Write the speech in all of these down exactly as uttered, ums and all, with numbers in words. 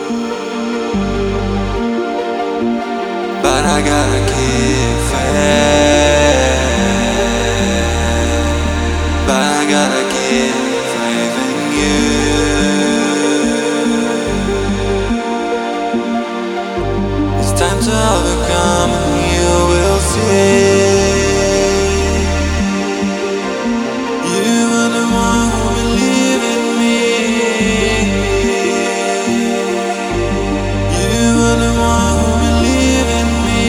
but I gotta keep faith. But I gotta keep faith in you. It's time to overcome, and you will see. You are the one who believe in me. You are the one who believe in me.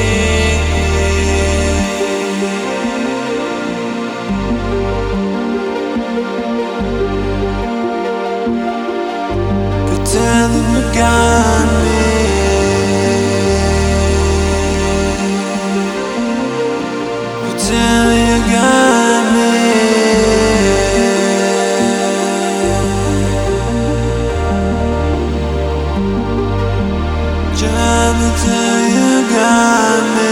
Pretend that you got me. Pretend that you got me. Try to tell you got me.